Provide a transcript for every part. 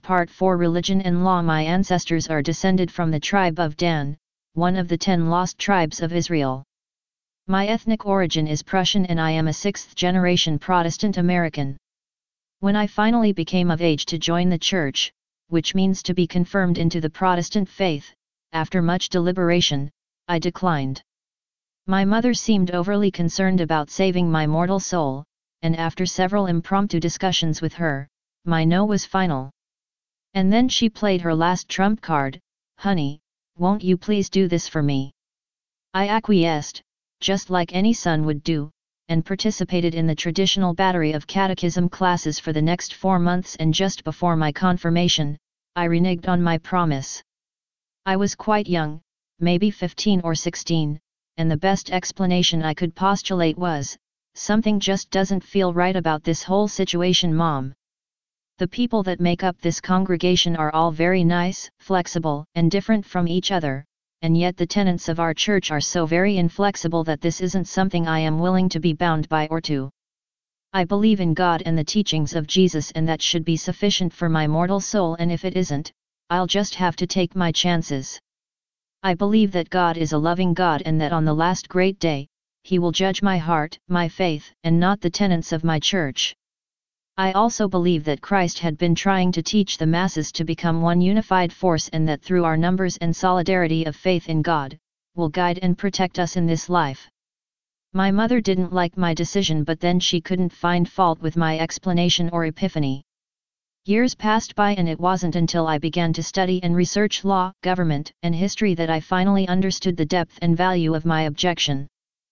Part 4 Religion and Law. My ancestors are descended from the tribe of Dan, one of the 10 lost tribes of Israel. My ethnic origin is Prussian and I am a 6th-generation Protestant American. When I finally became of age to join the church, which means to be confirmed into the Protestant faith, after much deliberation, I declined. My mother seemed overly concerned about saving my mortal soul, and after several impromptu discussions with her, my no was final. And then she played her last trump card, "Honey, won't you please do this for me?" I acquiesced, just like any son would do, and participated in the traditional battery of catechism classes for the next 4 months, and just before my confirmation, I reneged on my promise. I was quite young, maybe 15 or 16, and the best explanation I could postulate was, "Something just doesn't feel right about this whole situation, Mom." The people that make up this congregation are all very nice, flexible, and different from each other, and yet the tenets of our church are so very inflexible that this isn't something I am willing to be bound by or to. I believe in God and the teachings of Jesus, and that should be sufficient for my mortal soul, and if it isn't, I'll just have to take my chances. I believe that God is a loving God and that on the last great day, He will judge my heart, my faith, and not the tenets of my church. I also believe that Christ had been trying to teach the masses to become one unified force, and that through our numbers and solidarity of faith in God, will guide and protect us in this life. My mother didn't like my decision, but then she couldn't find fault with my explanation or epiphany. Years passed by, and it wasn't until I began to study and research law, government, and history that I finally understood the depth and value of my objection.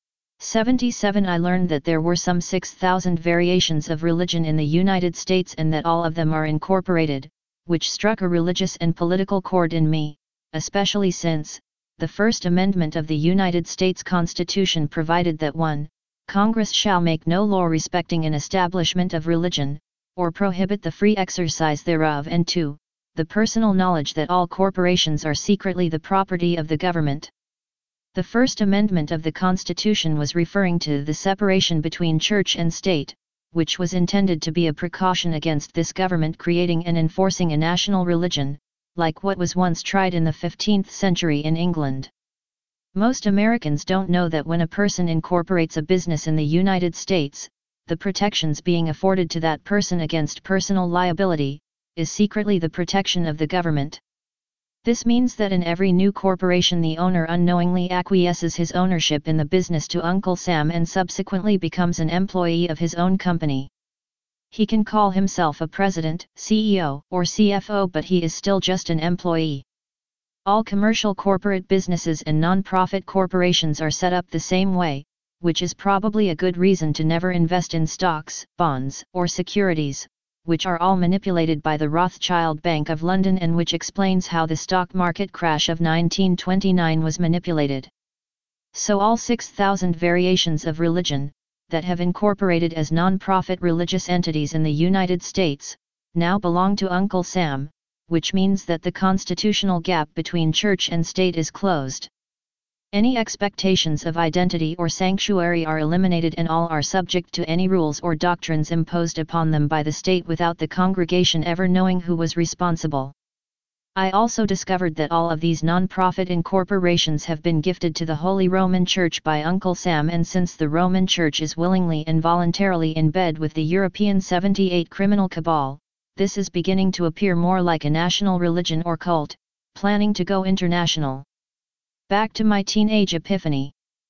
77 I learned that there were some 6,000 variations of religion in the United States, and that all of them are incorporated, which struck a religious and political chord in me, especially since, the First Amendment of the United States Constitution provided that 1. Congress shall make no law respecting an establishment of religion, or prohibit the free exercise thereof, and 2. The personal knowledge that all corporations are secretly the property of the government. The First Amendment of the Constitution was referring to the separation between church and state, which was intended to be a precaution against this government creating and enforcing a national religion, like what was once tried in the 15th century in England. Most Americans don't know that when a person incorporates a business in the United States, the protections being afforded to that person against personal liability, is secretly the protection of the government. This means that in every new corporation the owner unknowingly acquiesces his ownership in the business to Uncle Sam and subsequently becomes an employee of his own company. He can call himself a president, CEO, or CFO, but he is still just an employee. All commercial corporate businesses and non-profit corporations are set up the same way, which is probably a good reason to never invest in stocks, bonds, or securities, which are all manipulated by the Rothschild Bank of London, and which explains how the stock market crash of 1929 was manipulated. So all 6,000 variations of religion, that have incorporated as non-profit religious entities in the United States, now belong to Uncle Sam, which means that the constitutional gap between church and state is closed. Any expectations of identity or sanctuary are eliminated, and all are subject to any rules or doctrines imposed upon them by the state without the congregation ever knowing who was responsible. I also discovered that all of these non-profit incorporations have been gifted to the Holy Roman Church by Uncle Sam, and since the Roman Church is willingly and voluntarily in bed with the European 78 criminal cabal, this is beginning to appear more like a national religion or cult, planning to go international. Back to my teenage epiphany.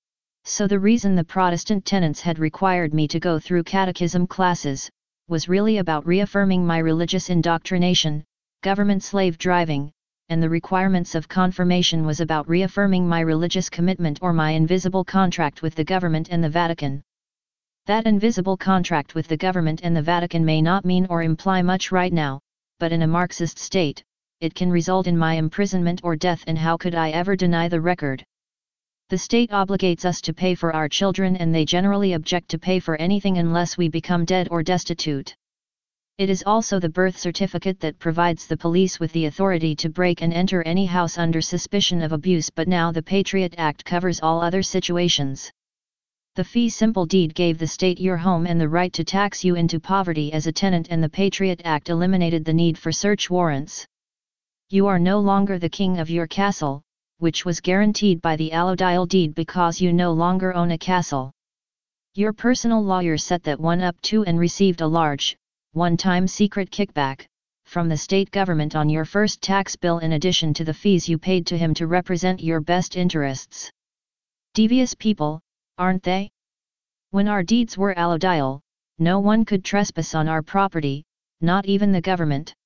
So the reason the Protestant tenets had required me to go through catechism classes, was really about reaffirming my religious indoctrination. Government slave driving, and the requirements of confirmation was about reaffirming my religious commitment or my invisible contract with the government and the Vatican. That invisible contract with the government and the Vatican may not mean or imply much right now, but in a Marxist state, it can result in my imprisonment or death, and how could I ever deny the record? The state obligates us to pay for our children, and they generally object to pay for anything unless we become dead or destitute. It is also the birth certificate that provides the police with the authority to break and enter any house under suspicion of abuse, but now the Patriot Act covers all other situations. The fee simple deed gave the state your home and the right to tax you into poverty as a tenant, and the Patriot Act eliminated the need for search warrants. You are no longer the king of your castle, which was guaranteed by the allodial deed, because you no longer own a castle. Your personal lawyer set that one up to and received a large, one-time secret kickback from the state government on your first tax bill, in addition to the fees you paid to him to represent your best interests. Devious people, aren't they? When our deeds were allodial, no one could trespass on our property, not even the government.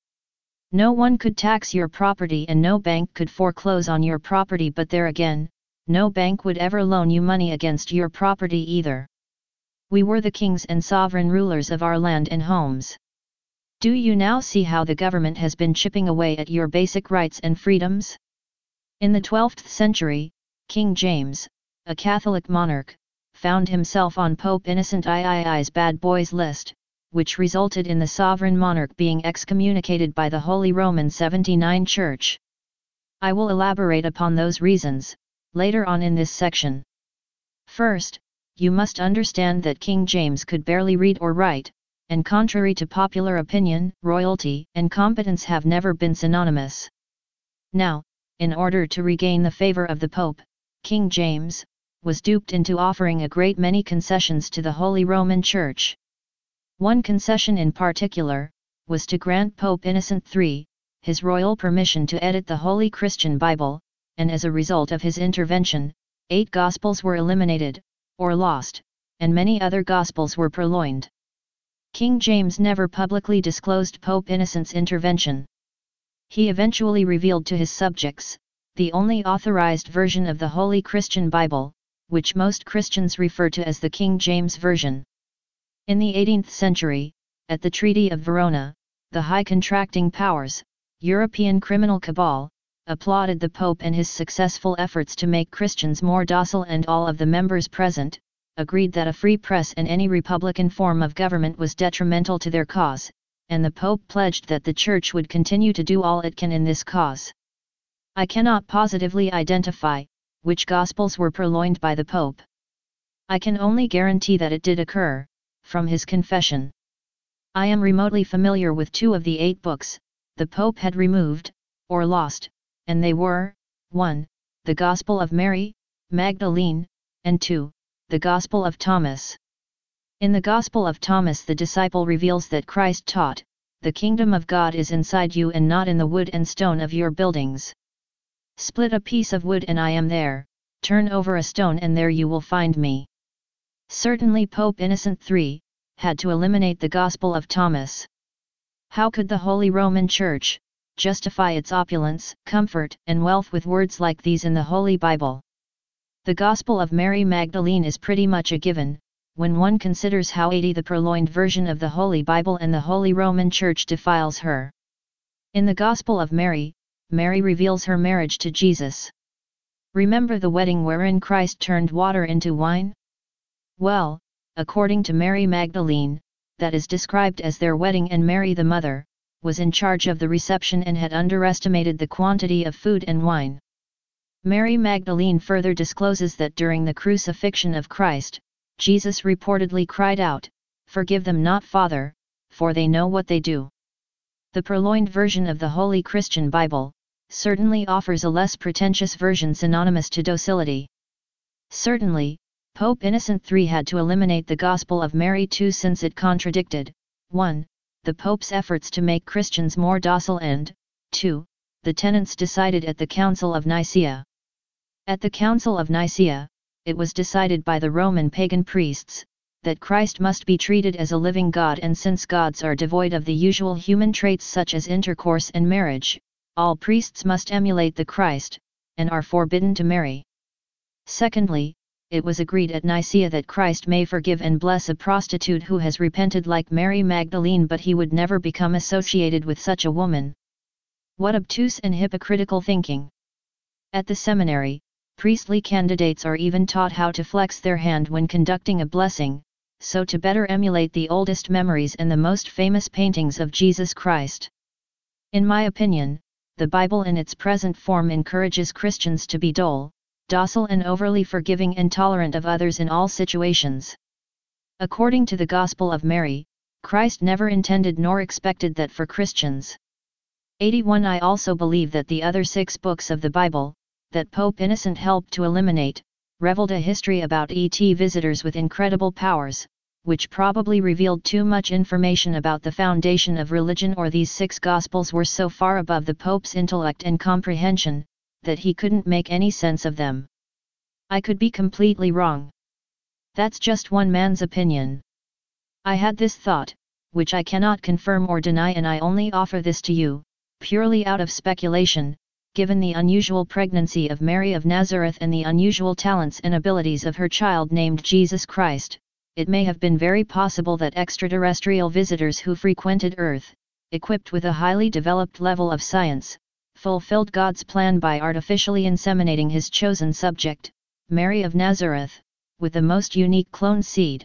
No one could tax your property and no bank could foreclose on your property, but there again, no bank would ever loan you money against your property either. We were the kings and sovereign rulers of our land and homes. Do you now see how the government has been chipping away at your basic rights and freedoms? In the 12th century, King James, a Catholic monarch, found himself on Pope Innocent III's bad boys list, which resulted in the sovereign monarch being excommunicated by the Holy Roman 79 Church. I will elaborate upon those reasons later on in this section. First, you must understand that King James could barely read or write, and contrary to popular opinion, royalty and competence have never been synonymous. Now, in order to regain the favor of the Pope, King James was duped into offering a great many concessions to the Holy Roman Church. One concession in particular was to grant Pope Innocent III his royal permission to edit the Holy Christian Bible, and as a result of his intervention, 8 Gospels were eliminated, or lost, and many other Gospels were purloined. King James never publicly disclosed Pope Innocent's intervention. He eventually revealed to his subjects the only authorized version of the Holy Christian Bible, which most Christians refer to as the King James Version. In the 18th century, at the Treaty of Verona, the high contracting powers, European criminal cabal, applauded the Pope and his successful efforts to make Christians more docile, and all of the members present agreed that a free press and any republican form of government was detrimental to their cause, and the Pope pledged that the Church would continue to do all it can in this cause. I cannot positively identify which Gospels were purloined by the Pope. I can only guarantee that it did occur, from his confession. I am remotely familiar with 2 of the 8 books the Pope had removed, or lost, and they were, 1, the Gospel of Mary Magdalene, and 2, the Gospel of Thomas. In the Gospel of Thomas, the disciple reveals that Christ taught, "The kingdom of God is inside you and not in the wood and stone of your buildings. Split a piece of wood and I am there, turn over a stone and there you will find me." Certainly Pope Innocent III had to eliminate the Gospel of Thomas. How could the Holy Roman Church justify its opulence, comfort, and wealth with words like these in the Holy Bible? The Gospel of Mary Magdalene is pretty much a given, when one considers how 80 the purloined version of the Holy Bible and the Holy Roman Church defiles her. In the Gospel of Mary, Mary reveals her marriage to Jesus. Remember the wedding wherein Christ turned water into wine? Well, according to Mary Magdalene, that is described as their wedding, and Mary the mother was in charge of the reception and had underestimated the quantity of food and wine. Mary Magdalene further discloses that during the crucifixion of Christ, Jesus reportedly cried out, "Forgive them not, Father, for they know what they do." The purloined version of the Holy Christian Bible certainly offers a less pretentious version synonymous to docility. Certainly, Pope Innocent III had to eliminate the Gospel of Mary too, since it contradicted 1. the Pope's efforts to make Christians more docile, and 2. the tenets decided at the Council of Nicaea. At the Council of Nicaea, it was decided by the Roman pagan priests that Christ must be treated as a living God, and since gods are devoid of the usual human traits such as intercourse and marriage, all priests must emulate the Christ, and are forbidden to marry. Secondly, it was agreed at Nicaea that Christ may forgive and bless a prostitute who has repented like Mary Magdalene, but he would never become associated with such a woman. What obtuse and hypocritical thinking! At the seminary, priestly candidates are even taught how to flex their hand when conducting a blessing, so to better emulate the oldest memories and the most famous paintings of Jesus Christ. In my opinion, the Bible in its present form encourages Christians to be dull, docile and overly forgiving and tolerant of others in all situations. According to the Gospel of Mary, Christ never intended nor expected that for Christians. 81. I also believe that the other 6 books of the Bible, that Pope Innocent helped to eliminate, reveled a history about ET visitors with incredible powers, which probably revealed too much information about the foundation of religion, or these 6 Gospels were so far above the Pope's intellect and comprehension, that he couldn't make any sense of them. I could be completely wrong. That's just one man's opinion. I had this thought, which I cannot confirm or deny, and I only offer this to you, purely out of speculation. Given the unusual pregnancy of Mary of Nazareth and the unusual talents and abilities of her child named Jesus Christ, it may have been very possible that extraterrestrial visitors who frequented Earth, equipped with a highly developed level of science, fulfilled God's plan by artificially inseminating his chosen subject, Mary of Nazareth, with the most unique clone seed.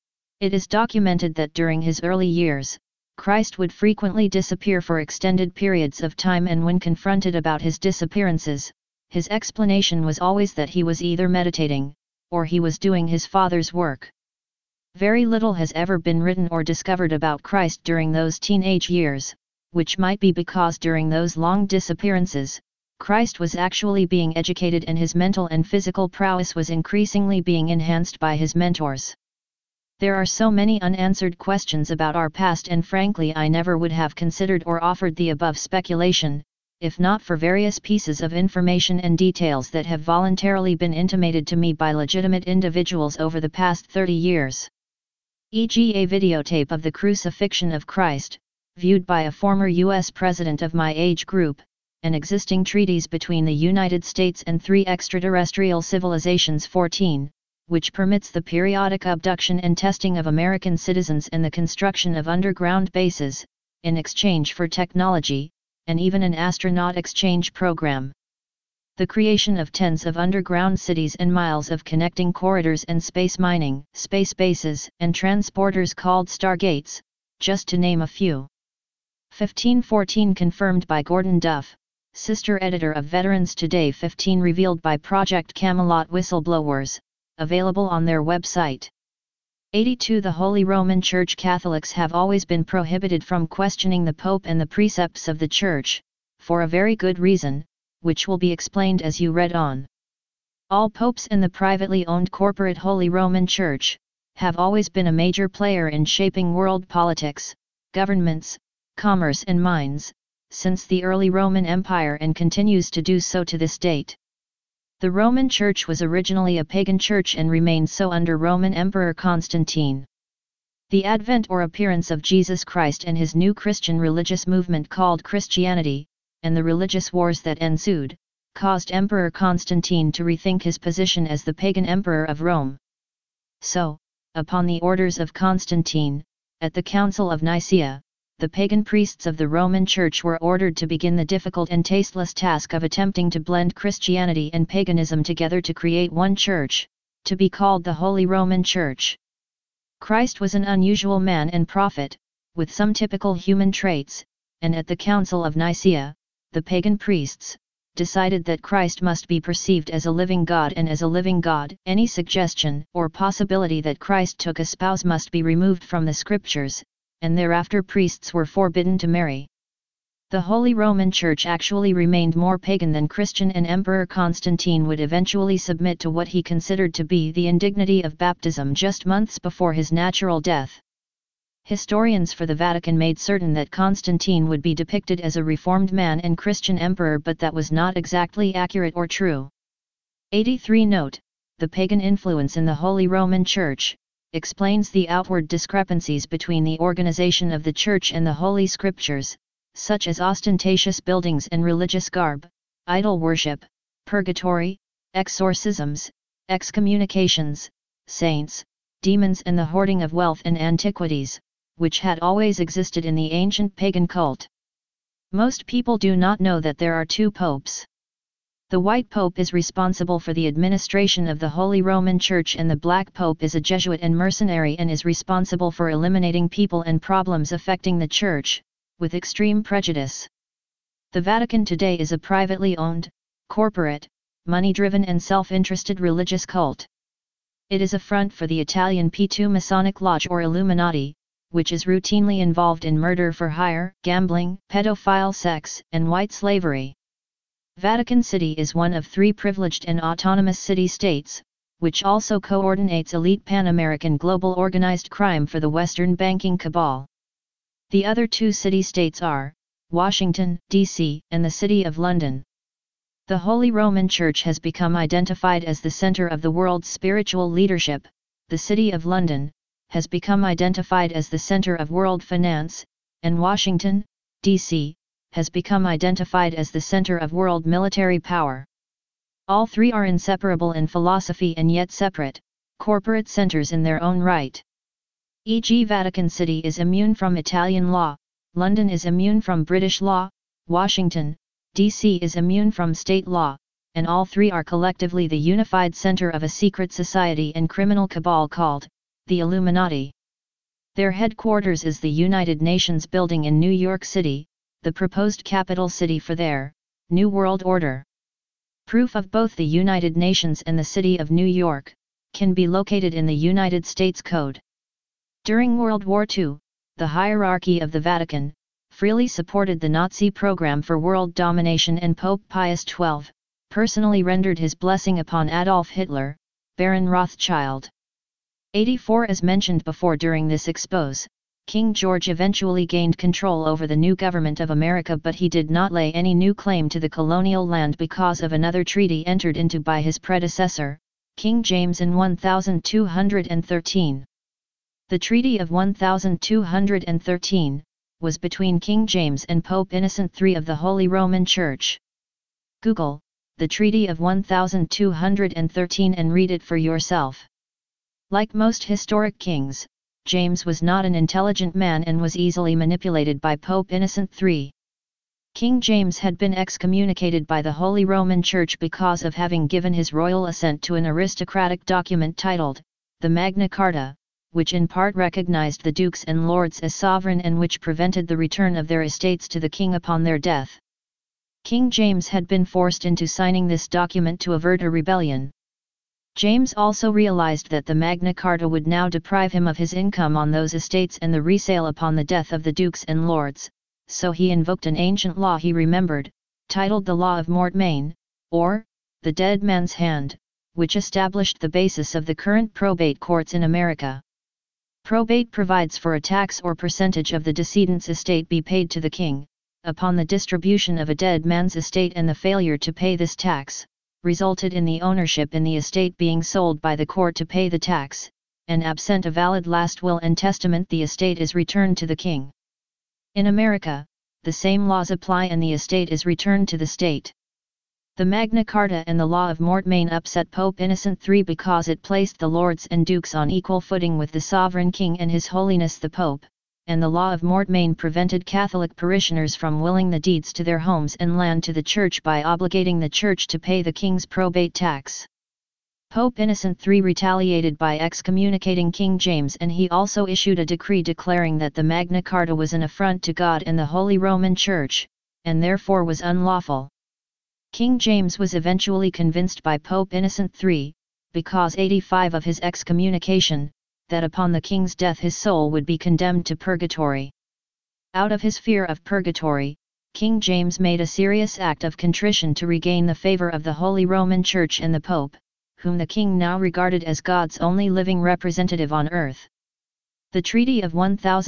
It is documented that during his early years, Christ would frequently disappear for extended periods of time, and when confronted about his disappearances, his explanation was always that he was either meditating, or he was doing his Father's work. Very little has ever been written or discovered about Christ during those teenage years, which might be because during those long disappearances, Christ was actually being educated and his mental and physical prowess was increasingly being enhanced by his mentors. There are so many unanswered questions about our past, and frankly I never would have considered or offered the above speculation, if not for various pieces of information and details that have voluntarily been intimated to me by legitimate individuals over the past 30 years. E.g. a videotape of the crucifixion of Christ, viewed by a former U.S. president of my age group, and existing treaties between the United States and 3 extraterrestrial civilizations. 14. Which permits the periodic abduction and testing of American citizens and the construction of underground bases, in exchange for technology, and even an astronaut exchange program. The creation of tens of underground cities and miles of connecting corridors and space mining, space bases, and transporters called Stargates, just to name a few. 1514 confirmed by Gordon Duff, sister editor of Veterans Today. 15 revealed by Project Camelot whistleblowers, available on their website. 82 The Holy Roman Church Catholics have always been prohibited from questioning the Pope and the precepts of the Church, for a very good reason, which will be explained as you read on. All popes and the privately owned corporate Holy Roman Church, have always been a major player in shaping world politics, governments, commerce and minds, since the early Roman Empire, and continues to do so to this date. The Roman Church was originally a pagan church and remained so under Roman Emperor Constantine. The advent or appearance of Jesus Christ and his new Christian religious movement called Christianity, and the religious wars that ensued, caused Emperor Constantine to rethink his position as the pagan emperor of Rome. So, upon the orders of Constantine, at the Council of Nicaea, the pagan priests of the Roman Church were ordered to begin the difficult and tasteless task of attempting to blend Christianity and paganism together to create one church, to be called the Holy Roman Church. Christ was an unusual man and prophet, with some typical human traits, and at the Council of Nicaea, the pagan priests decided that Christ must be perceived as a living God, and as a living God, any suggestion or possibility that Christ took a spouse must be removed from the scriptures, and thereafter priests were forbidden to marry. The Holy Roman Church actually remained more pagan than Christian, and Emperor Constantine would eventually submit to what he considered to be the indignity of baptism just months before his natural death. Historians for the Vatican made certain that Constantine would be depicted as a reformed man and Christian emperor, but that was not exactly accurate or true. 83 Note, the pagan influence in the Holy Roman Church explains the outward discrepancies between the organization of the Church and the Holy Scriptures, such as ostentatious buildings and religious garb, idol worship, purgatory, exorcisms, excommunications, saints, demons, and the hoarding of wealth and antiquities, which had always existed in the ancient pagan cult. Most people do not know that there are 2 popes. The White Pope is responsible for the administration of the Holy Roman Church, and the Black Pope is a Jesuit and mercenary and is responsible for eliminating people and problems affecting the Church, with extreme prejudice. The Vatican today is a privately owned, corporate, money-driven and self-interested religious cult. It is a front for the Italian P2 Masonic Lodge or Illuminati, which is routinely involved in murder for hire, gambling, pedophile sex, and white slavery. Vatican City is one of 3 privileged and autonomous city-states, which also coordinates elite Pan-American global organized crime for the Western banking cabal. The other 2 city-states are Washington, D.C., and the City of London. The Holy Roman Church has become identified as the center of the world's spiritual leadership. The City of London has become identified as the center of world finance, and Washington, D.C., has become identified as the center of world military power. All 3 are inseparable in philosophy and yet separate, corporate centers in their own right. E.g., Vatican City is immune from Italian law, London is immune from British law, Washington, D.C. is immune from state law, and all 3 are collectively the unified center of a secret society and criminal cabal called the Illuminati. Their headquarters is the United Nations building in New York City, the proposed capital city for their New World Order. Proof of both the United Nations and the City of New York can be located in the United States Code. During World War II, the hierarchy of the Vatican freely supported the Nazi program for world domination, and Pope Pius XII personally rendered his blessing upon Adolf Hitler, Baron Rothschild. 84 As mentioned before, during this expose, King George eventually gained control over the new government of America, but he did not lay any new claim to the colonial land because of another treaty entered into by his predecessor, King James, in 1213. The Treaty of 1213 was between King James and Pope Innocent III of the Holy Roman Church. Google the Treaty of 1213 and read it for yourself. Like most historic kings, James was not an intelligent man and was easily manipulated by Pope Innocent III. King James had been excommunicated by the Holy Roman Church because of having given his royal assent to an aristocratic document titled the Magna Carta, which in part recognized the dukes and lords as sovereign and which prevented the return of their estates to the king upon their death. King James had been forced into signing this document to avert a rebellion. James also realized that the Magna Carta would now deprive him of his income on those estates and the resale upon the death of the dukes and lords, so he invoked an ancient law he remembered, titled the Law of Mortmain, or the Dead Man's Hand, which established the basis of the current probate courts in America. Probate provides for a tax or percentage of the decedent's estate be paid to the king, upon the distribution of a dead man's estate, and the failure to pay this tax resulted in the ownership in the estate being sold by the court to pay the tax, and absent a valid last will and testament the estate is returned to the king. In America, the same laws apply and the estate is returned to the state. The Magna Carta and the Law of Mortmain upset Pope Innocent III because it placed the lords and dukes on equal footing with the sovereign king and His Holiness the Pope, and the Law of Mortmain prevented Catholic parishioners from willing the deeds to their homes and land to the church by obligating the church to pay the king's probate tax. Pope Innocent III retaliated by excommunicating King James, and he also issued a decree declaring that the Magna Carta was an affront to God and the Holy Roman Church, and therefore was unlawful. King James was eventually convinced by Pope Innocent III, because 85 of his excommunication, that upon the king's death his soul would be condemned to purgatory. Out of his fear of purgatory, King James made a serious act of contrition to regain the favor of the Holy Roman Church and the Pope, whom the king now regarded as God's only living representative on earth. The Treaty of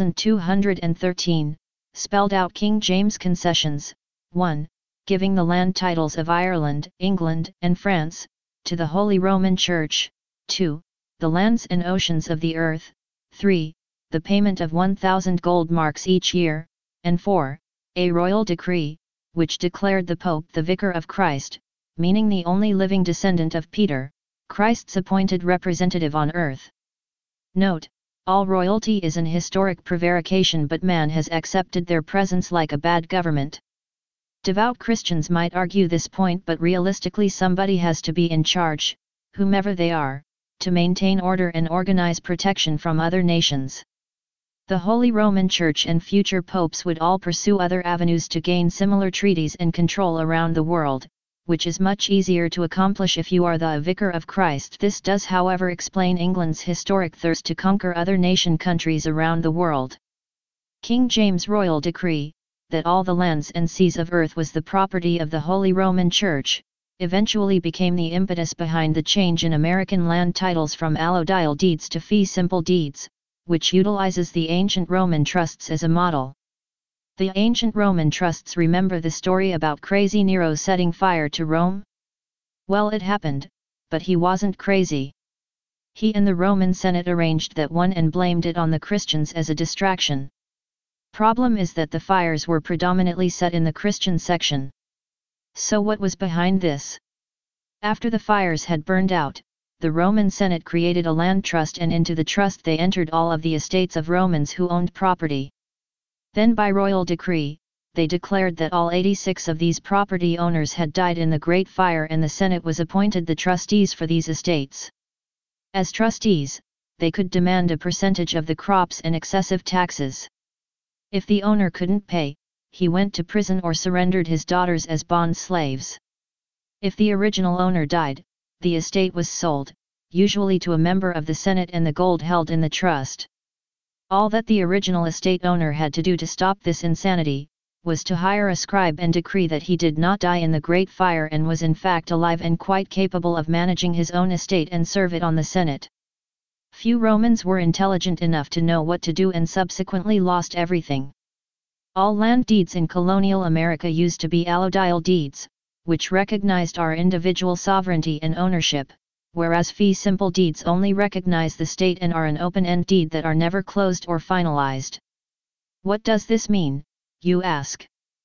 1213 spelled out King James' concessions: 1. Giving the land titles of Ireland, England, and France to the Holy Roman Church; 2. The lands and oceans of the earth; 3. The payment of 1,000 gold marks each year; and 4. A royal decree, which declared the Pope the Vicar of Christ, meaning the only living descendant of Peter, Christ's appointed representative on earth. Note: all royalty is an historic prevarication, but man has accepted their presence like a bad government. Devout Christians might argue this point, but realistically somebody has to be in charge, whomever they are, to maintain order and organize protection from other nations. The Holy Roman Church and future popes would all pursue other avenues to gain similar treaties and control around the world, which is much easier to accomplish if you are the vicar of Christ. This does however explain England's historic thirst to conquer other nation countries around the world. King James' royal decree, that all the lands and seas of earth was the property of the Holy Roman Church, eventually became the impetus behind the change in American land titles from allodial deeds to fee simple deeds, which utilizes the ancient Roman trusts as a model. The ancient Roman trusts remember the story about crazy Nero setting fire to Rome? Well, it happened, but he wasn't crazy. He and the Roman Senate arranged that one and blamed it on the Christians as a distraction. Problem is that the fires were predominantly set in the Christian section. So what was behind this? After the fires had burned out, the Roman Senate created a land trust, and into the trust they entered all of the estates of Romans who owned property. Then by royal decree, they declared that all 86 of these property owners had died in the Great Fire, and the Senate was appointed the trustees for these estates. As trustees, they could demand a percentage of the crops and excessive taxes. If the owner couldn't pay, he went to prison or surrendered his daughters as bond slaves. If the original owner died, the estate was sold, usually to a member of the Senate, and the gold held in the trust. All that the original estate owner had to do to stop this insanity, was to hire a scribe and decree that he did not die in the Great Fire and was in fact alive and quite capable of managing his own estate and serve it on the Senate. Few Romans were intelligent enough to know what to do and subsequently lost everything. All land deeds in colonial America used to be allodial deeds, which recognized our individual sovereignty and ownership, whereas fee simple deeds only recognize the state and are an open-end deed that are never closed or finalized. What does this mean, you ask?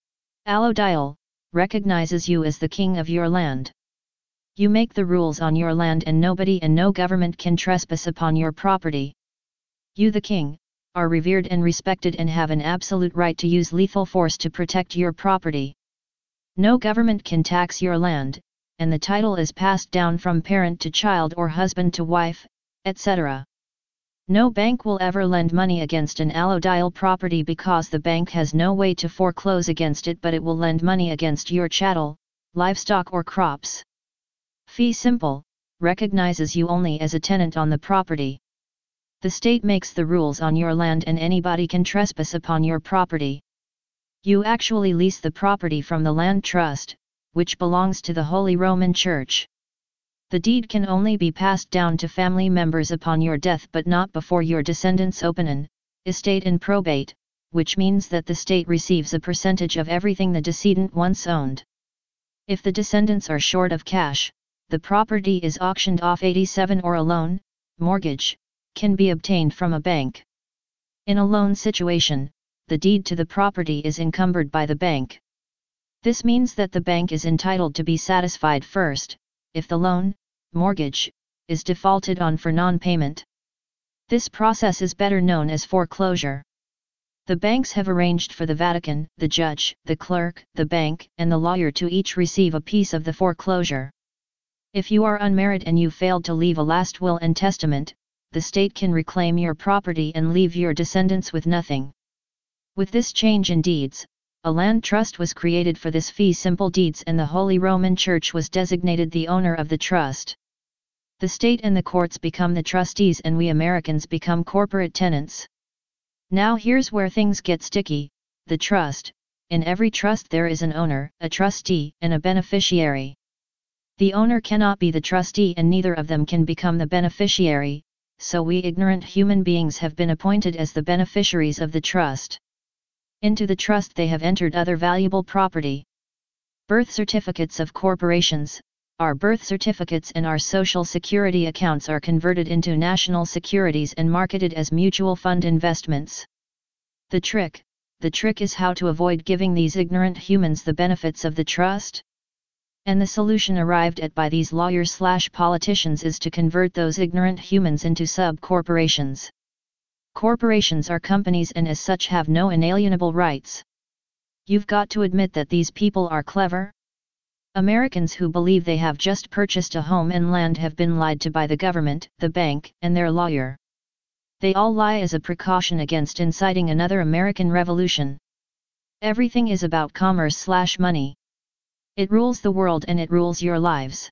Allodial recognizes you as the king of your land. You make the rules on your land, and nobody and no government can trespass upon your property. You, the king, are revered and respected and have an absolute right to use lethal force to protect your property. No government can tax your land, and the title is passed down from parent to child or husband to wife, etc. No bank will ever lend money against an allodial property because the bank has no way to foreclose against it, but it will lend money against your chattel, livestock or crops. Fee simple recognizes you only as a tenant on the property. The state makes the rules on your land and anybody can trespass upon your property. You actually lease the property from the land trust, which belongs to the Holy Roman Church. The deed can only be passed down to family members upon your death, but not before your descendants open an estate in probate, which means that the state receives a percentage of everything the decedent once owned. If the descendants are short of cash, the property is auctioned off. 87 or a loan, mortgage, can be obtained from a bank. In a loan situation, the deed to the property is encumbered by the bank. This means that the bank is entitled to be satisfied first, if the loan, mortgage, is defaulted on for non-payment. This process is better known as foreclosure. The banks have arranged for the Vatican, the judge, the clerk, the bank, and the lawyer to each receive a piece of the foreclosure. If you are unmarried and you failed to leave a last will and testament, the state can reclaim your property and leave your descendants with nothing. With this change in deeds, a land trust was created for this fee simple deeds, and the Holy Roman Church was designated the owner of the trust. The state and the courts become the trustees, and we Americans become corporate tenants. Now here's where things get sticky. The trust. In every trust there is an owner, a trustee, and a beneficiary. The owner cannot be the trustee and neither of them can become the beneficiary, so we ignorant human beings have been appointed as the beneficiaries of the trust. Into the trust they have entered other valuable property. Birth certificates of corporations. Our birth certificates and our social security accounts are converted into national securities and marketed as mutual fund investments. The trick is how to avoid giving these ignorant humans the benefits of the trust. And the solution arrived at by these lawyers/politicians is to convert those ignorant humans into sub-corporations. Corporations are companies and as such have no inalienable rights. You've got to admit that these people are clever. Americans who believe they have just purchased a home and land have been lied to by the government, the bank, and their lawyer. They all lie as a precaution against inciting another American revolution. Everything is about commerce/money. It rules the world and it rules your lives.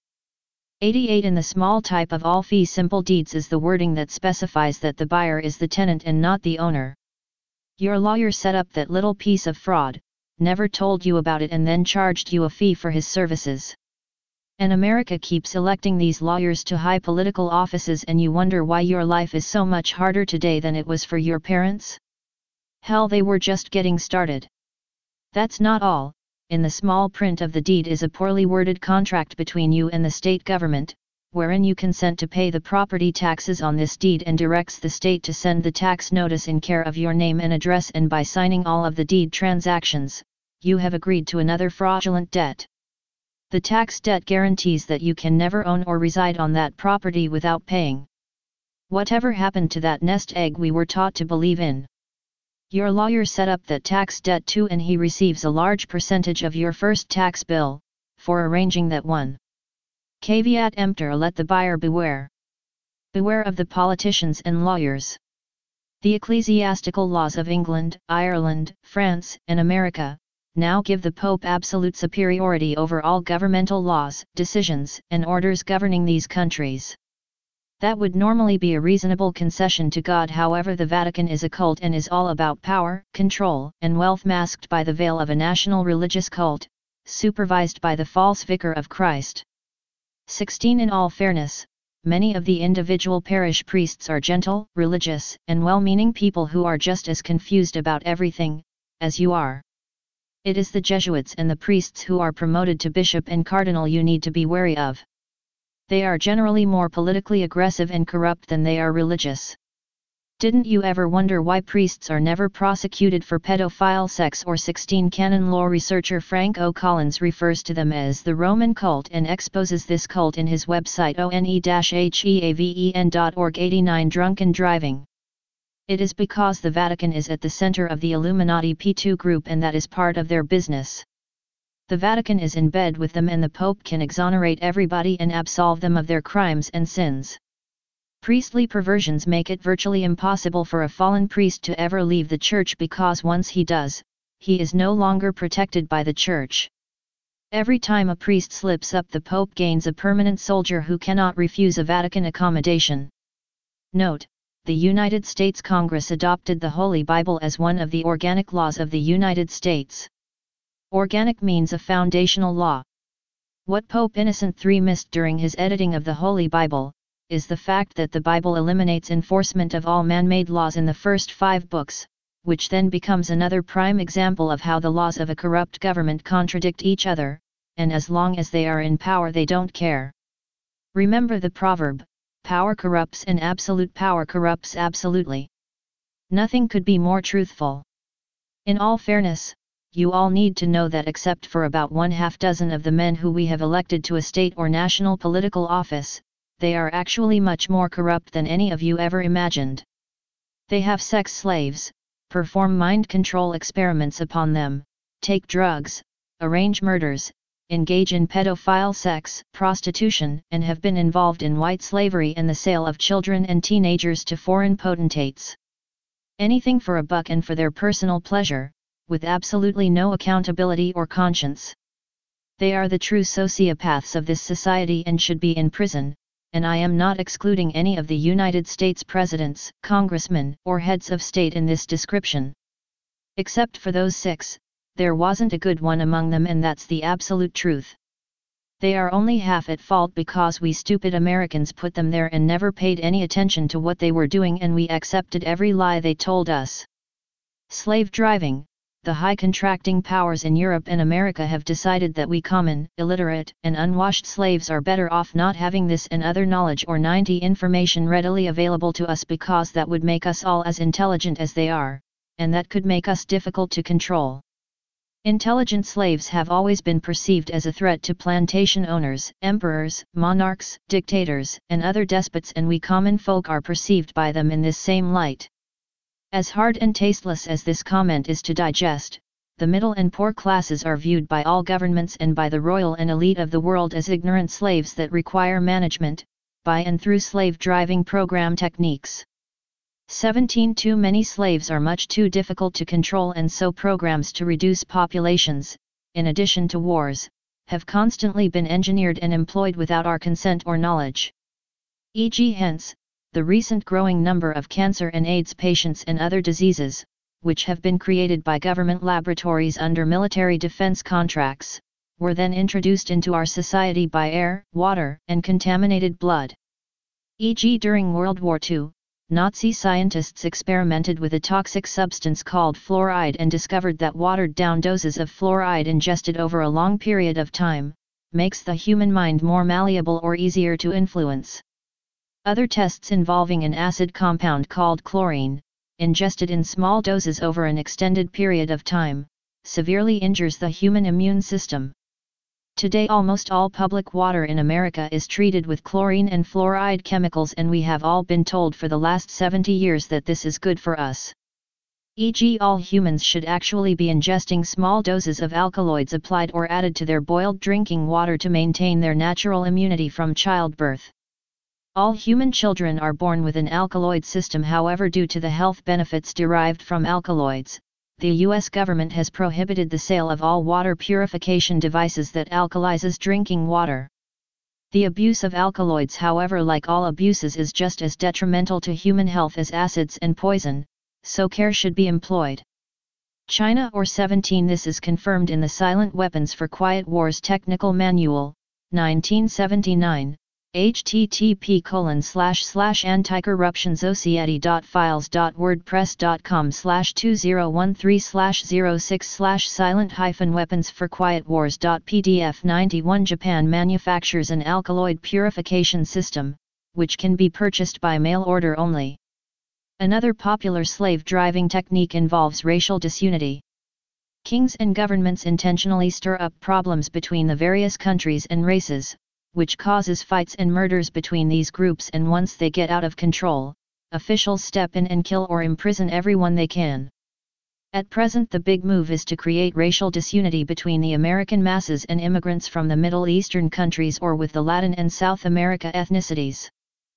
88 In the small type of all fee simple deeds is the wording that specifies that the buyer is the tenant and not the owner. Your lawyer set up that little piece of fraud, never told you about it and then charged you a fee for his services. And America keeps electing these lawyers to high political offices and you wonder why your life is so much harder today than it was for your parents? Hell, they were just getting started. That's not all. In the small print of the deed is a poorly worded contract between you and the state government, wherein you consent to pay the property taxes on this deed and directs the state to send the tax notice in care of your name and address, and by signing all of the deed transactions, you have agreed to another fraudulent debt. The tax debt guarantees that you can never own or reside on that property without paying. Whatever happened to that nest egg we were taught to believe in? Your lawyer set up that tax debt too, and he receives a large percentage of your first tax bill, for arranging that one. Caveat emptor, let the buyer beware. Beware of the politicians and lawyers. The ecclesiastical laws of England, Ireland, France, and America now give the Pope absolute superiority over all governmental laws, decisions, and orders governing these countries. That would normally be a reasonable concession to God. However, the Vatican is a cult and is all about power, control, and wealth masked by the veil of a national religious cult, supervised by the false vicar of Christ. 16 In all fairness, many of the individual parish priests are gentle, religious, and well-meaning people who are just as confused about everything as you are. It is the Jesuits and the priests who are promoted to bishop and cardinal you need to be wary of. They are generally more politically aggressive and corrupt than they are religious. Didn't you ever wonder why priests are never prosecuted for pedophile sex or 16 Canon law researcher Frank O. Collins refers to them as the Roman cult and exposes this cult in his website one-heaven.org. 89 Drunken driving. It is because the Vatican is at the center of the Illuminati P2 group and that is part of their business. The Vatican is in bed with them and the Pope can exonerate everybody and absolve them of their crimes and sins. Priestly perversions make it virtually impossible for a fallen priest to ever leave the Church because once he does, he is no longer protected by the Church. Every time a priest slips up, the Pope gains a permanent soldier who cannot refuse a Vatican accommodation. Note: the United States Congress adopted the Holy Bible as one of the organic laws of the United States. Organic means a foundational law. What Pope Innocent III missed during his editing of the Holy Bible is the fact that the Bible eliminates enforcement of all man-made laws in the first 5 books, which then becomes another prime example of how the laws of a corrupt government contradict each other, and as long as they are in power they don't care. Remember the proverb, power corrupts and absolute power corrupts absolutely. Nothing could be more truthful. In all fairness, you all need to know that except for about 1/2 of the men who we have elected to a state or national political office, they are actually much more corrupt than any of you ever imagined. They have sex slaves, perform mind control experiments upon them, take drugs, arrange murders, engage in pedophile sex, prostitution, and have been involved in white slavery and the sale of children and teenagers to foreign potentates. Anything for a buck and for their personal pleasure, with absolutely no accountability or conscience. They are the true sociopaths of this society and should be in prison, and I am not excluding any of the United States presidents, congressmen, or heads of state in this description. Except for those 6, there wasn't a good one among them, and that's the absolute truth. They are only half at fault because we stupid Americans put them there and never paid any attention to what they were doing, and we accepted every lie they told us. Slave driving. The high contracting powers in Europe and America have decided that we common, illiterate, and unwashed slaves are better off not having this and other knowledge or 90 information readily available to us, because that would make us all as intelligent as they are, and that could make us difficult to control. Intelligent slaves have always been perceived as a threat to plantation owners, emperors, monarchs, dictators, and other despots, and we common folk are perceived by them in this same light. As hard and tasteless as this comment is to digest, the middle and poor classes are viewed by all governments and by the royal and elite of the world as ignorant slaves that require management, by and through slave driving program techniques. 17 Too many slaves are much too difficult to control, and so programs to reduce populations, in addition to wars, have constantly been engineered and employed without our consent or knowledge. E.g. hence, the recent growing number of cancer and AIDS patients and other diseases, which have been created by government laboratories under military defense contracts, were then introduced into our society by air, water, and contaminated blood. E.g. during World War II, Nazi scientists experimented with a toxic substance called fluoride and discovered that watered-down doses of fluoride ingested over a long period of time, makes the human mind more malleable or easier to influence. Other tests involving an acid compound called chlorine, ingested in small doses over an extended period of time, severely injures the human immune system. Today almost all public water in America is treated with chlorine and fluoride chemicals, and we have all been told for the last 70 years that this is good for us. E.g. all humans should actually be ingesting small doses of alkaloids applied or added to their boiled drinking water to maintain their natural immunity from childbirth. All human children are born with an alkaloid system. However, due to the health benefits derived from alkaloids, the U.S. government has prohibited the sale of all water purification devices that alkalizes drinking water. The abuse of alkaloids, however, like all abuses, is just as detrimental to human health as acids and poison, so care should be employed. China or 17. This is confirmed in the Silent Weapons for Quiet Wars Technical Manual, 1979. http://anticorruptionsociety.files.wordpress.com/2013/silent-weapons-for-quiet-wars.pdf 91 Japan manufactures an alkaloid purification system, which can be purchased by mail order only. Another popular slave-driving technique involves racial disunity. Kings and governments intentionally stir up problems between the various countries and races, which causes fights and murders between these groups, and once they get out of control, officials step in and kill or imprison everyone they can. At present, the big move is to create racial disunity between the American masses and immigrants from the Middle Eastern countries or with the Latin and South America ethnicities.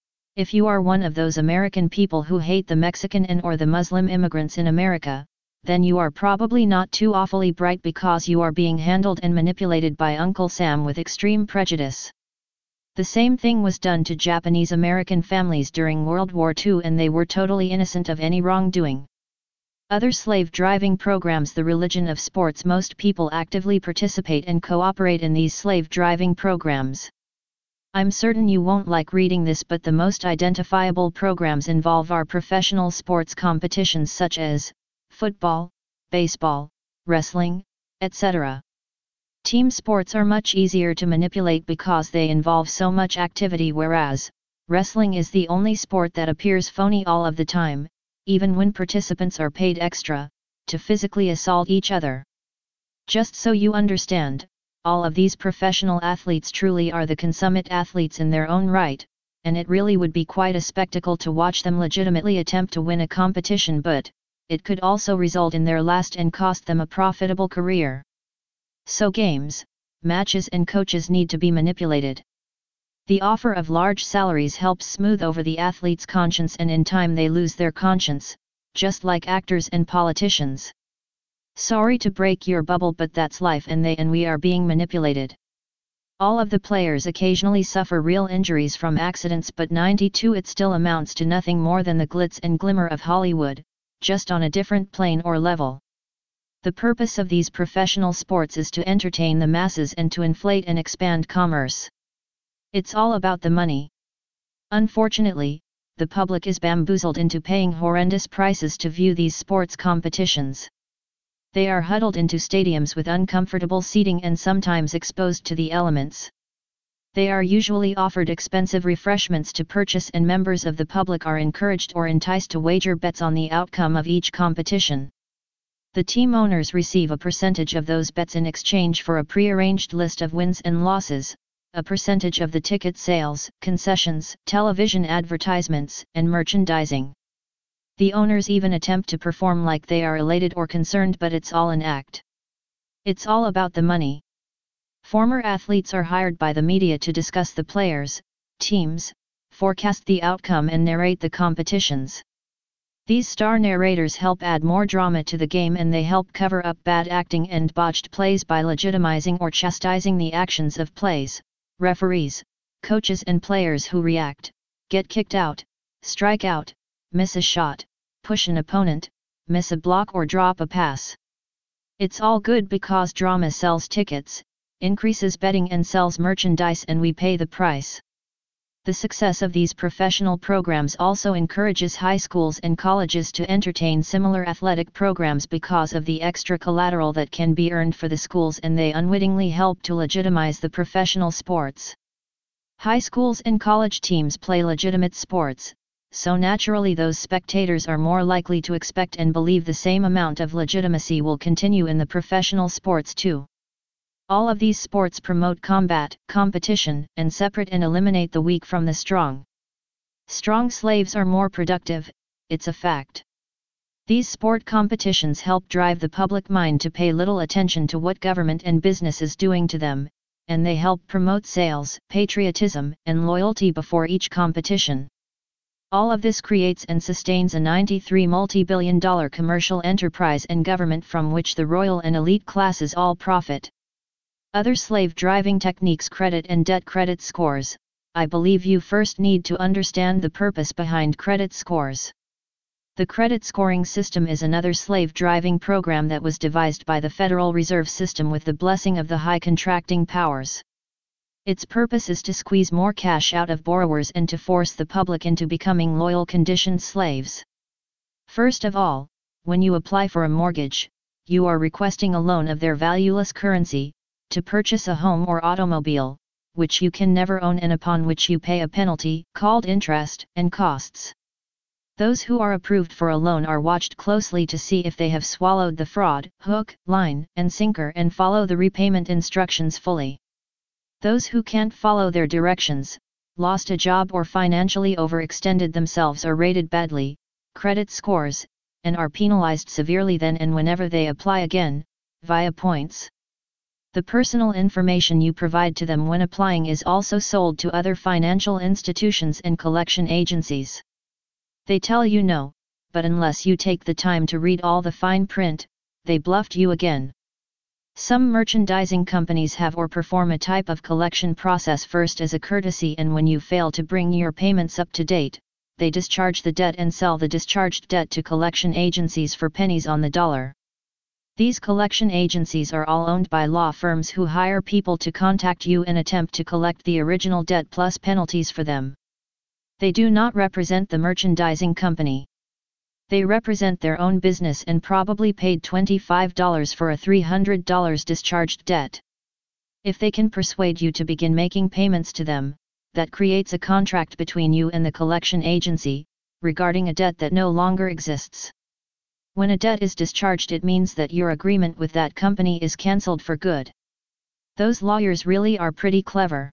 If you are one of those American people who hate the Mexican and or the Muslim immigrants in America, then you are probably not too awfully bright, because you are being handled and manipulated by Uncle Sam with extreme prejudice. The same thing was done to Japanese American families during World War II, and they were totally innocent of any wrongdoing. Other slave-driving programs. The religion of sports. Most people actively participate and cooperate in these slave-driving programs. I'm certain you won't like reading this, but the most identifiable programs involve our professional sports competitions such as football, baseball, wrestling, etc. Team sports are much easier to manipulate because they involve so much activity, whereas wrestling is the only sport that appears phony all of the time, even when participants are paid extra, to physically assault each other. Just so you understand, all of these professional athletes truly are the consummate athletes in their own right, and it really would be quite a spectacle to watch them legitimately attempt to win a competition, but it could also result in their last and cost them a profitable career. So games, matches and coaches need to be manipulated. The offer of large salaries helps smooth over the athlete's conscience, and in time they lose their conscience, just like actors and politicians. Sorry to break your bubble, but that's life, and we are being manipulated. All of the players occasionally suffer real injuries from accidents, but 92 it still amounts to nothing more than the glitz and glimmer of Hollywood, just on a different plane or level. The purpose of these professional sports is to entertain the masses and to inflate and expand commerce. It's all about the money. Unfortunately, the public is bamboozled into paying horrendous prices to view these sports competitions. They are huddled into stadiums with uncomfortable seating and sometimes exposed to the elements. They are usually offered expensive refreshments to purchase, and members of the public are encouraged or enticed to wager bets on the outcome of each competition. The team owners receive a percentage of those bets in exchange for a prearranged list of wins and losses, a percentage of the ticket sales, concessions, television advertisements, and merchandising. The owners even attempt to perform like they are elated or concerned, but it's all an act. It's all about the money. Former athletes are hired by the media to discuss the players, teams, forecast the outcome and narrate the competitions. These star narrators help add more drama to the game, and they help cover up bad acting and botched plays by legitimizing or chastising the actions of plays, referees, coaches and players who react, get kicked out, strike out, miss a shot, push an opponent, miss a block or drop a pass. It's all good because drama sells tickets, increases betting and sells merchandise, and we pay the price. The success of these professional programs also encourages high schools and colleges to entertain similar athletic programs because of the extra collateral that can be earned for the schools, and they unwittingly help to legitimize the professional sports. High schools and college teams play legitimate sports, so naturally those spectators are more likely to expect and believe the same amount of legitimacy will continue in the professional sports too. All of these sports promote combat, competition, and separate and eliminate the weak from the strong. Strong slaves are more productive, it's a fact. These sport competitions help drive the public mind to pay little attention to what government and business is doing to them, and they help promote sales, patriotism, and loyalty before each competition. All of this creates and sustains a $93 multi-billion commercial enterprise and government from which the royal and elite classes all profit. Other slave-driving techniques: credit and debt. Credit scores. I believe you first need to understand the purpose behind credit scores. The credit scoring system is another slave-driving program that was devised by the Federal Reserve System with the blessing of the high contracting powers. Its purpose is to squeeze more cash out of borrowers and to force the public into becoming loyal conditioned slaves. First of all, when you apply for a mortgage, you are requesting a loan of their valueless currency, to purchase a home or automobile, which you can never own and upon which you pay a penalty, called interest, and costs. Those who are approved for a loan are watched closely to see if they have swallowed the fraud, hook, line, and sinker, and follow the repayment instructions fully. Those who can't follow their directions, lost a job or financially overextended themselves are rated badly, credit scores, and are penalized severely then and whenever they apply again, via points. The personal information you provide to them when applying is also sold to other financial institutions and collection agencies. They tell you no, but unless you take the time to read all the fine print, they bluffed you again. Some merchandising companies have or perform a type of collection process first as a courtesy, and when you fail to bring your payments up to date, they discharge the debt and sell the discharged debt to collection agencies for pennies on the dollar. These collection agencies are all owned by law firms who hire people to contact you and attempt to collect the original debt plus penalties for them. They do not represent the merchandising company. They represent their own business and probably paid $25 for a $300 discharged debt. If they can persuade you to begin making payments to them, that creates a contract between you and the collection agency, regarding a debt that no longer exists. When a debt is discharged, it means that your agreement with that company is cancelled for good. Those lawyers really are pretty clever.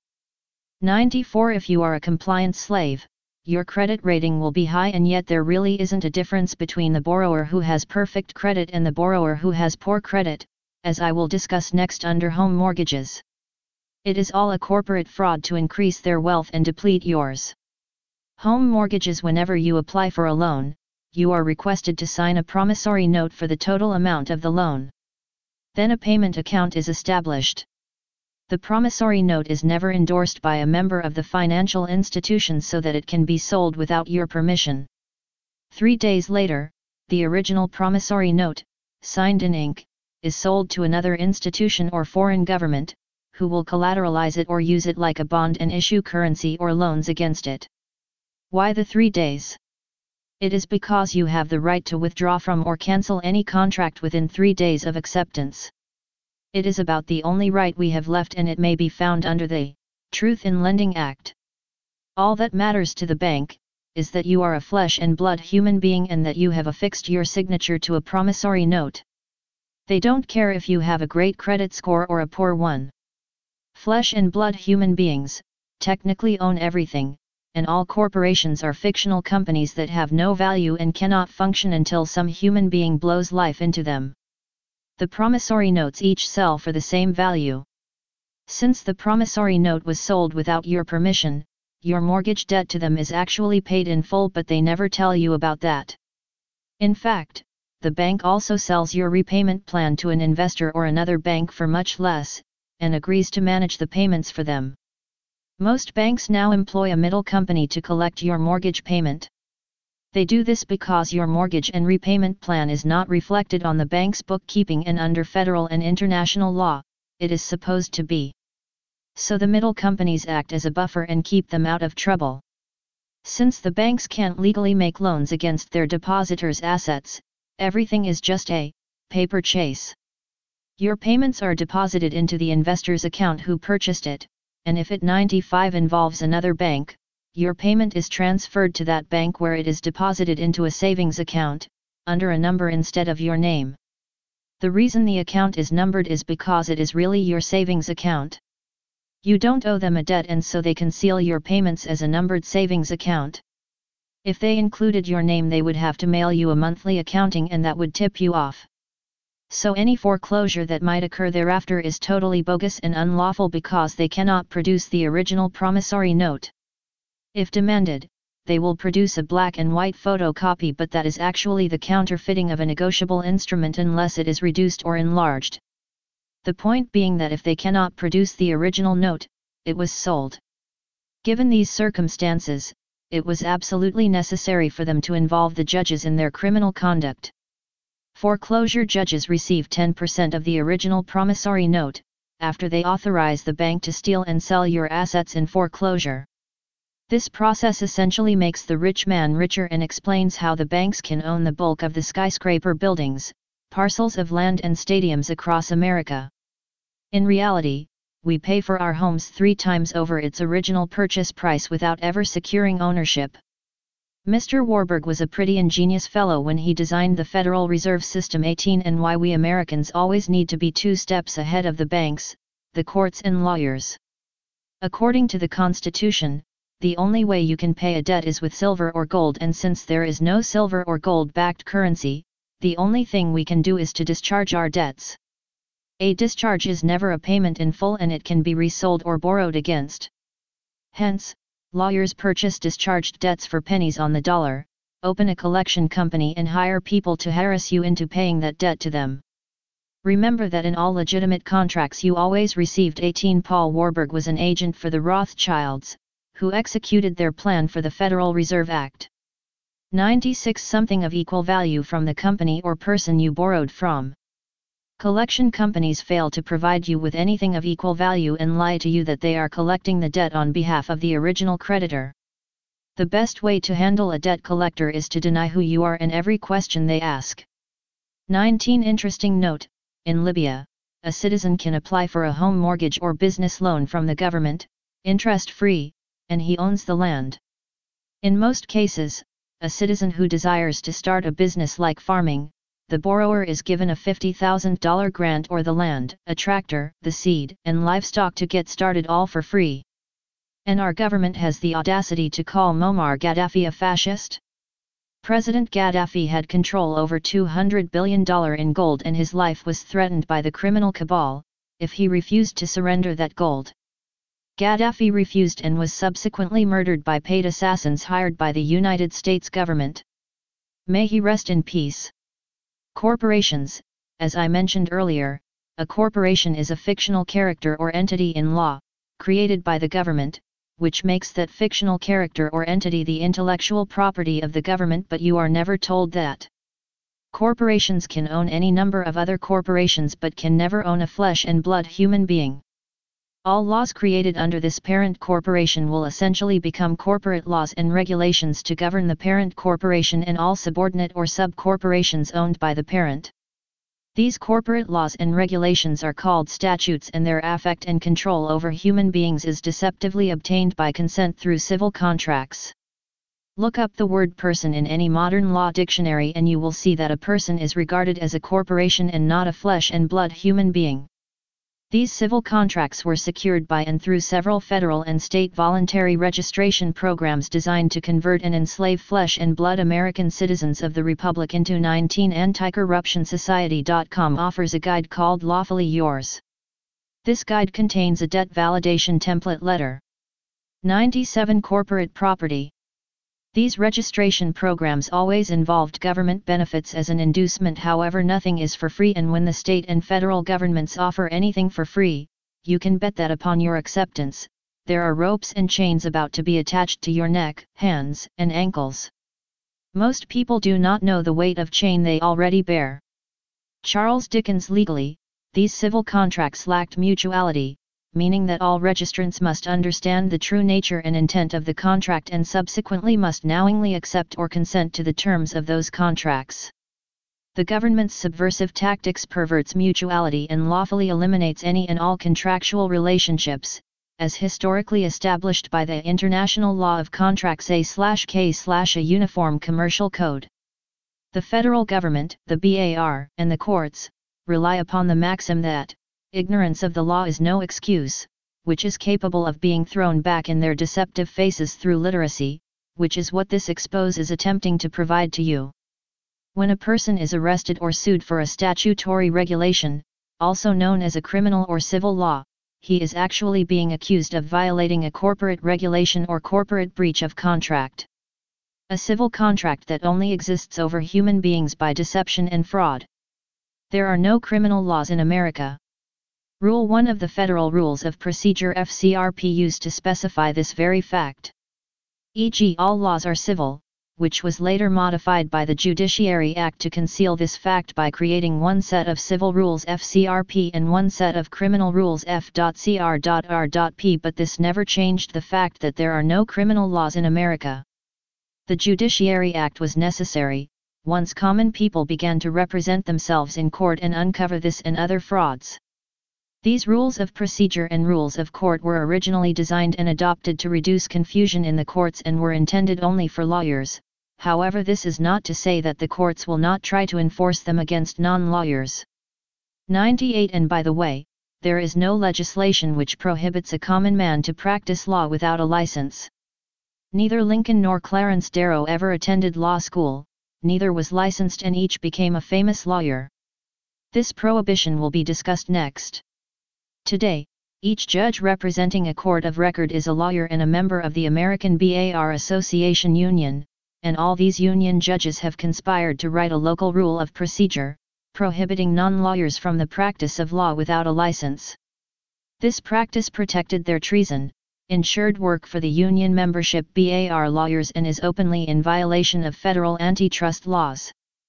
94. If you are a compliant slave, your credit rating will be high, and yet there really isn't a difference between the borrower who has perfect credit and the borrower who has poor credit, as I will discuss next under home mortgages. It is all a corporate fraud to increase their wealth and deplete yours. Home mortgages. Whenever you apply for a loan, you are requested to sign a promissory note for the total amount of the loan. Then a payment account is established. The promissory note is never endorsed by a member of the financial institution so that it can be sold without your permission. 3 days later, the original promissory note, signed in ink, is sold to another institution or foreign government, who will collateralize it or use it like a bond and issue currency or loans against it. Why the 3 days? It is because you have the right to withdraw from or cancel any contract within 3 days of acceptance. It is about the only right we have left, and it may be found under the Truth in Lending Act. All that matters to the bank is that you are a flesh and blood human being and that you have affixed your signature to a promissory note. They don't care if you have a great credit score or a poor one. Flesh and blood human beings technically own everything, and all corporations are fictional companies that have no value and cannot function until some human being blows life into them. The promissory notes each sell for the same value. Since the promissory note was sold without your permission, your mortgage debt to them is actually paid in full, but they never tell you about that. In fact, the bank also sells your repayment plan to an investor or another bank for much less, and agrees to manage the payments for them. Most banks now employ a middle company to collect your mortgage payment. They do this because your mortgage and repayment plan is not reflected on the bank's bookkeeping, and under federal and international law, it is supposed to be. So the middle companies act as a buffer and keep them out of trouble. Since the banks can't legally make loans against their depositors' assets, everything is just a paper chase. Your payments are deposited into the investor's account who purchased it, and if it 95 involves another bank, your payment is transferred to that bank where it is deposited into a savings account, under a number instead of your name. The reason the account is numbered is because it is really your savings account. You don't owe them a debt, and so they conceal your payments as a numbered savings account. If they included your name, they would have to mail you a monthly accounting, and that would tip you off. So any foreclosure that might occur thereafter is totally bogus and unlawful because they cannot produce the original promissory note. If demanded, they will produce a black and white photocopy, but that is actually the counterfeiting of a negotiable instrument unless it is reduced or enlarged. The point being that if they cannot produce the original note, it was sold. Given these circumstances, it was absolutely necessary for them to involve the judges in their criminal conduct. Foreclosure judges receive 10% of the original promissory note, after they authorize the bank to steal and sell your assets in foreclosure. This process essentially makes the rich man richer and explains how the banks can own the bulk of the skyscraper buildings, parcels of land and stadiums across America. In reality, we pay for our homes 3 times over its original purchase price without ever securing ownership. Mr. Warburg was a pretty ingenious fellow when he designed the Federal Reserve System 18, and why we Americans always need to be 2 steps ahead of the banks, the courts and lawyers. According to the Constitution, the only way you can pay a debt is with silver or gold, and since there is no silver or gold-backed currency, the only thing we can do is to discharge our debts. A discharge is never a payment in full, and it can be resold or borrowed against. Hence, lawyers purchase discharged debts for pennies on the dollar, open a collection company and hire people to harass you into paying that debt to them. Remember that in all legitimate contracts you always received 18. Paul Warburg was an agent for the Rothschilds, who executed their plan for the Federal Reserve Act. 96. Something of equal value from the company or person you borrowed from. Collection companies fail to provide you with anything of equal value and lie to you that they are collecting the debt on behalf of the original creditor. The best way to handle a debt collector is to deny who you are and every question they ask. 19. Interesting note: in Libya, a citizen can apply for a home mortgage or business loan from the government, interest-free, and he owns the land. In most cases, a citizen who desires to start a business like farming, the borrower is given a $50,000 grant or the land, a tractor, the seed, and livestock to get started, all for free. And our government has the audacity to call Muammar Gaddafi a fascist? President Gaddafi had control over $200 billion in gold, and his life was threatened by the criminal cabal if he refused to surrender that gold. Gaddafi refused and was subsequently murdered by paid assassins hired by the United States government. May he rest in peace. Corporations: as I mentioned earlier, a corporation is a fictional character or entity in law, created by the government, which makes that fictional character or entity the intellectual property of the government, but you are never told that. Corporations can own any number of other corporations but can never own a flesh and blood human being. All laws created under this parent corporation will essentially become corporate laws and regulations to govern the parent corporation and all subordinate or sub-corporations owned by the parent. These corporate laws and regulations are called statutes, and their affect and control over human beings is deceptively obtained by consent through civil contracts. Look up the word person in any modern law dictionary and you will see that a person is regarded as a corporation and not a flesh and blood human being. These civil contracts were secured by and through several federal and state voluntary registration programs designed to convert and enslave flesh and blood American citizens of the Republic into 19. Anticorruptionsociety.com offers a guide called Lawfully Yours. This guide contains a debt validation template letter. 97. Corporate property. These registration programs always involved government benefits as an inducement. However, nothing is for free, and when the state and federal governments offer anything for free, you can bet that upon your acceptance, there are ropes and chains about to be attached to your neck, hands, and ankles. Most people do not know the weight of chain they already bear. Charles Dickens. Legally, these civil contracts lacked mutuality, meaning that all registrants must understand the true nature and intent of the contract and subsequently must knowingly accept or consent to the terms of those contracts. The government's subversive tactics perverts mutuality and lawfully eliminates any and all contractual relationships, as historically established by the International Law of Contracts A/K/a Uniform Commercial Code. The federal government, the BAR, and the courts, rely upon the maxim that, ignorance of the law is no excuse, which is capable of being thrown back in their deceptive faces through literacy, which is what this expose is attempting to provide to you. When a person is arrested or sued for a statutory regulation, also known as a criminal or civil law, he is actually being accused of violating a corporate regulation or corporate breach of contract. A civil contract that only exists over human beings by deception and fraud. There are no criminal laws in America. Rule 1 of the Federal Rules of Procedure FCRP used to specify this very fact. E.g., all laws are civil, which was later modified by the Judiciary Act to conceal this fact by creating one set of civil rules FCRP and one set of criminal rules F.CR.R.P. But this never changed the fact that there are no criminal laws in America. The Judiciary Act was necessary, once common people began to represent themselves in court and uncover this and other frauds. These rules of procedure and rules of court were originally designed and adopted to reduce confusion in the courts and were intended only for lawyers. However, this is not to say that the courts will not try to enforce them against non-lawyers. 98. And by the way, there is no legislation which prohibits a common man to practice law without a license. Neither Lincoln nor Clarence Darrow ever attended law school, neither was licensed, and each became a famous lawyer. This prohibition will be discussed next. Today, each judge representing a court of record is a lawyer and a member of the American Bar Association Union, and all these union judges have conspired to write a local rule of procedure, prohibiting non-lawyers from the practice of law without a license. This practice protected their treason, ensured work for the union membership Bar lawyers, and is openly in violation of federal antitrust laws.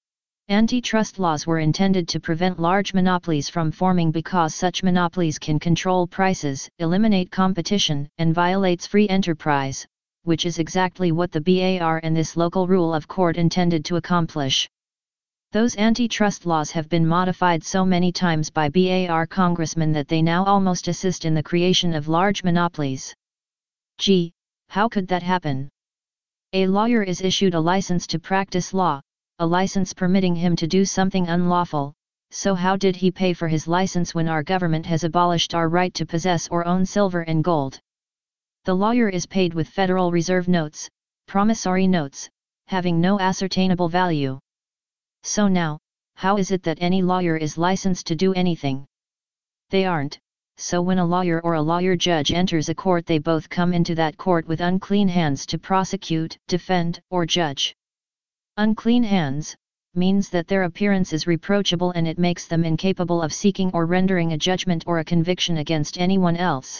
Antitrust laws were intended to prevent large monopolies from forming because such monopolies can control prices, eliminate competition, and violates free enterprise, which is exactly what the BAR and this local rule of court intended to accomplish. Those antitrust laws have been modified so many times by BAR congressmen that they now almost assist in the creation of large monopolies. Gee, how could that happen? A lawyer is issued a license to practice law, a license permitting him to do something unlawful, so how did he pay for his license when our government has abolished our right to possess or own silver and gold? The lawyer is paid with Federal Reserve notes, promissory notes, having no ascertainable value. So now, how is it that any lawyer is licensed to do anything? They aren't, so when a lawyer or a lawyer judge enters a court, they both come into that court with unclean hands to prosecute, defend, or judge. Unclean hands means that their appearance is reproachable and it makes them incapable of seeking or rendering a judgment or a conviction against anyone else.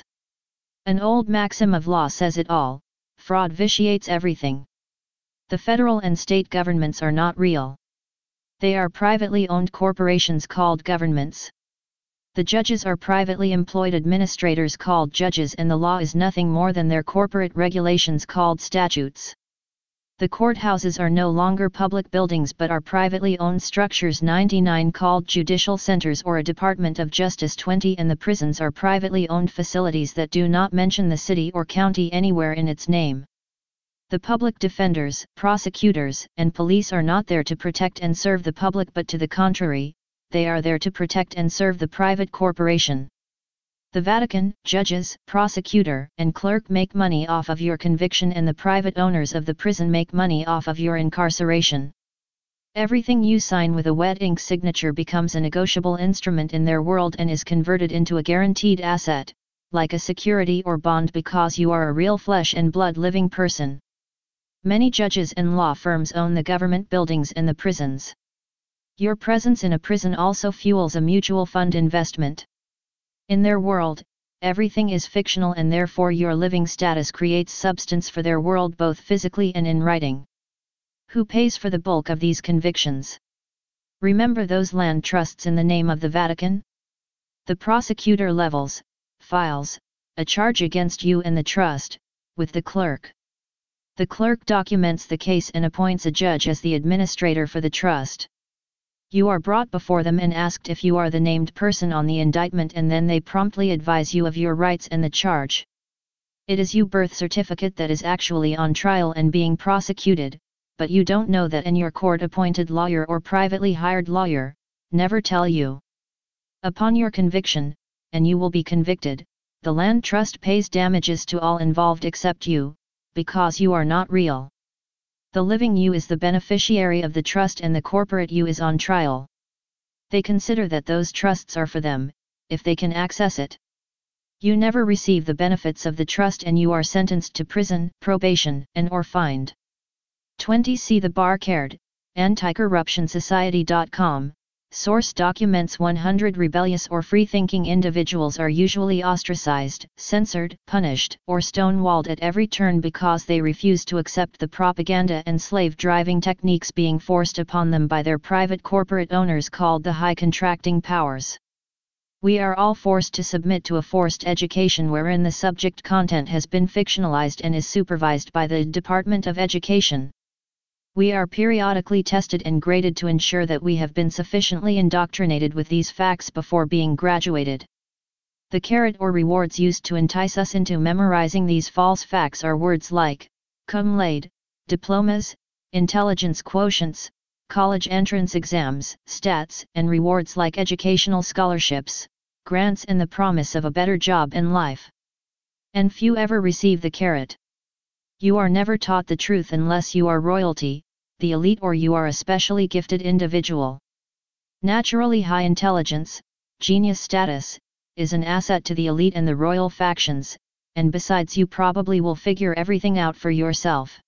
An old maxim of law says it all: fraud vitiates everything. The federal and state governments are not real. They are privately owned corporations called governments. The judges are privately employed administrators called judges, and the law is nothing more than their corporate regulations called statutes. The courthouses are no longer public buildings but are privately owned structures 99 called judicial centers or a Department of Justice 20, and the prisons are privately owned facilities that do not mention the city or county anywhere in its name. The public defenders, prosecutors, and police are not there to protect and serve the public, but to the contrary, they are there to protect and serve the private corporation. The Vatican, judges, prosecutor, and clerk make money off of your conviction, and the private owners of the prison make money off of your incarceration. Everything you sign with a wet ink signature becomes a negotiable instrument in their world and is converted into a guaranteed asset, like a security or bond, because you are a real flesh and blood living person. Many judges and law firms own the government buildings and the prisons. Your presence in a prison also fuels a mutual fund investment. In their world, everything is fictional, and therefore your living status creates substance for their world both physically and in writing. Who pays for the bulk of these convictions? Remember those land trusts in the name of the Vatican? The prosecutor files a charge against you and the trust, with the clerk. The clerk documents the case and appoints a judge as the administrator for the trust. You are brought before them and asked if you are the named person on the indictment, and then they promptly advise you of your rights and the charge. It is your birth certificate that is actually on trial and being prosecuted, but you don't know that, and your court-appointed lawyer or privately hired lawyer never tell you. Upon your conviction, and you will be convicted, the land trust pays damages to all involved except you, because you are not real. The living you is the beneficiary of the trust and the corporate you is on trial. They consider that those trusts are for them, if they can access it. You never receive the benefits of the trust and you are sentenced to prison, probation, and/or fined. 20 See the Barcard, anticorruptionsociety.com. Source documents 100 rebellious or free-thinking individuals are usually ostracized, censored, punished, or stonewalled at every turn because they refuse to accept the propaganda and slave-driving techniques being forced upon them by their private corporate owners called the high contracting powers. We are all forced to submit to a forced education wherein the subject content has been fictionalized and is supervised by the Department of Education. We are periodically tested and graded to ensure that we have been sufficiently indoctrinated with these facts before being graduated. The carrot or rewards used to entice us into memorizing these false facts are words like cum laude, diplomas, intelligence quotients, college entrance exams, stats, and rewards like educational scholarships, grants, and the promise of a better job in life. And few ever receive the carrot. You are never taught the truth unless you are royalty, the elite, or you are a specially gifted individual. Naturally high intelligence, genius status, is an asset to the elite and the royal factions, and besides you probably will figure everything out for yourself.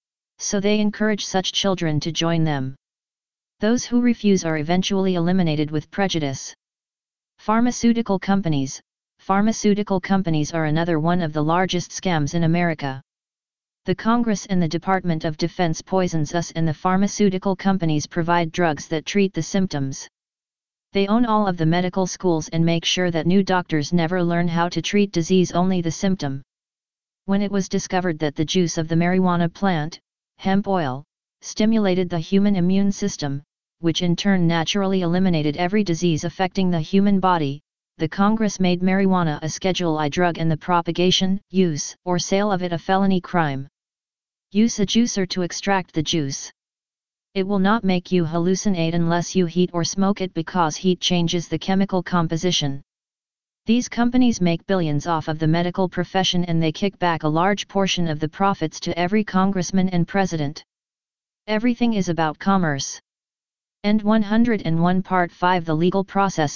So they encourage such children to join them. Those who refuse are eventually eliminated with prejudice. Pharmaceutical companies. Pharmaceutical companies are another one of the largest scams in America. The Congress and the Department of Defense poisons us, and the pharmaceutical companies provide drugs that treat the symptoms. They own all of the medical schools and make sure that new doctors never learn how to treat disease, only the symptom. When it was discovered that the juice of the marijuana plant, hemp oil, stimulated the human immune system, which in turn naturally eliminated every disease affecting the human body, the Congress made marijuana a Schedule I drug and the propagation, use, or sale of it a felony crime. Use a juicer to extract the juice. It will not make you hallucinate unless you heat or smoke it, because heat changes the chemical composition. These companies make billions off of the medical profession, and they kick back a large portion of the profits to every congressman and president. Everything is about commerce. End 101 Part 5 The legal process